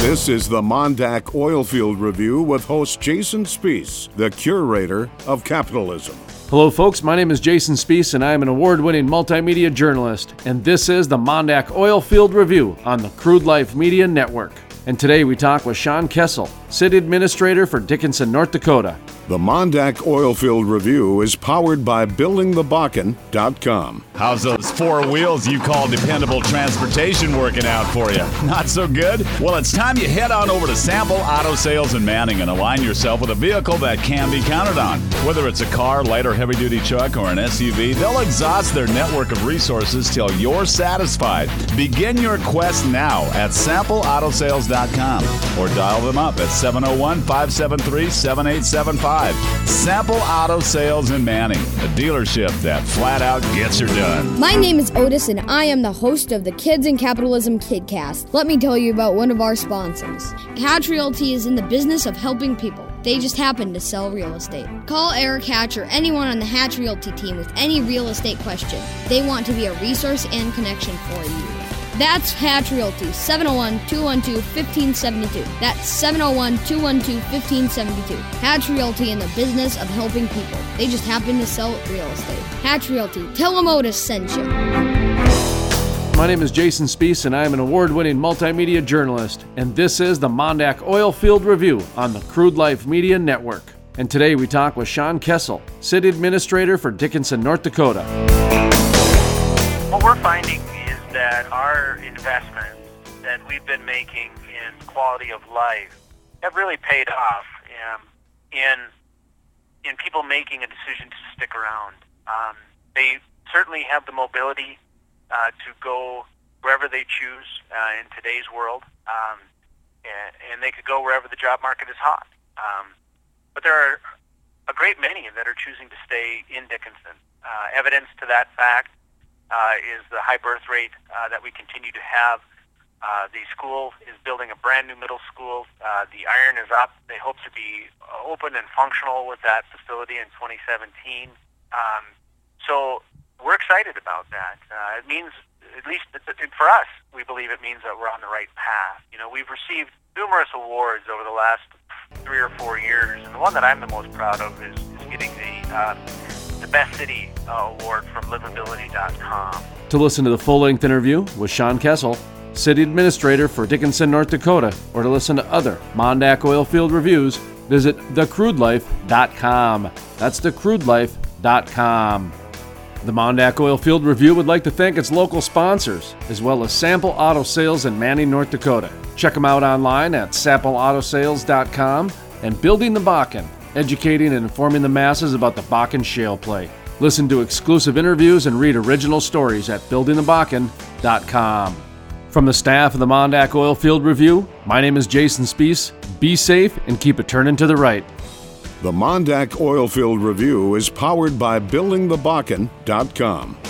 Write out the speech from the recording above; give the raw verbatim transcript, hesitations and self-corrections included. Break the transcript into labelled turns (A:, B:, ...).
A: This is the Mondak Oilfield Review with host Jason Spiess, the curator of capitalism.
B: Hello folks, my name is Jason Spiess and I am an award-winning multimedia journalist, and this is the Mondak Oilfield Review on the Crude Life Media Network. And today we talk with Sean Kessel, City Administrator for Dickinson, North Dakota.
A: The Mondak Oilfield Review is powered by building the bakken dot com.
C: How's those four wheels you call dependable transportation working out for you? Not so good? Well, it's time you head on over to Sample Auto Sales in Manning and align yourself with a vehicle that can be counted on. Whether it's a car, light or heavy-duty truck, or an S U V, they'll exhaust their network of resources till you're satisfied. Begin your quest now at sample auto sales dot com or dial them up at seven oh one, five seven three, seven eight seven five. Sample Auto Sales in Manning, a dealership that flat out gets her done.
D: My name is Otis and I am the host of the Kids in Capitalism KidCast. Let me tell you about one of our sponsors. Hatch Realty is in the business of helping people. They just happen to sell real estate. Call Eric Hatch or anyone on the Hatch Realty team with any real estate question. They want to be a resource and connection for you. That's Hatch Realty, seven oh one, two one two, one five seven two. That's seven oh one, two one two, one five seven two. Hatch Realty in the business of helping people. They just happen to sell real estate. Hatch Realty. Tell them Otis sent you.
B: My name is Jason Spiess and I am an award-winning multimedia journalist, and this is the Mondak Oilfield Review on the Crude Life Media Network. And today we talk with Sean Kessel, City Administrator for Dickinson, North Dakota.
E: What we're finding is that our investments that we've been making in quality of life have really paid off um, in in people making a decision to stick around. Um, they certainly have the mobility uh, to go wherever they choose uh, in today's world, um, and, and they could go wherever the job market is hot. Um, but there are a great many that are choosing to stay in Dickinson. Uh, evidence to that fact Uh, is the high birth rate uh, that we continue to have. Uh, the school is building a brand new middle school. Uh, the iron is up. They hope to be open and functional with that facility in twenty seventeen. Um, so we're excited about that. Uh, it means, at least for us, we believe it means that we're on the right path. You know, we've received numerous awards over the last three or four years, and the one that I'm the most proud of is, is getting the uh, the Best City uh, Award from livability dot com.
B: To listen to the full-length interview with Sean Kessel, City Administrator for Dickinson, North Dakota, or to listen to other Mondak Oilfield Reviews, visit the crude life dot com. That's the crude life dot com. The Mondak Oilfield Review would like to thank its local sponsors, as well as Sample Auto Sales in Manning, North Dakota. Check them out online at sample auto sales dot com and Building the Bakken, educating and informing the masses about the Bakken shale play. Listen to exclusive interviews and read original stories at building the bakken dot com. From the staff of the Mondak Oilfield Review, my name is Jason Spiess. Be safe and keep it turning to the right.
A: The Mondak Oilfield Review is powered by building the bakken dot com.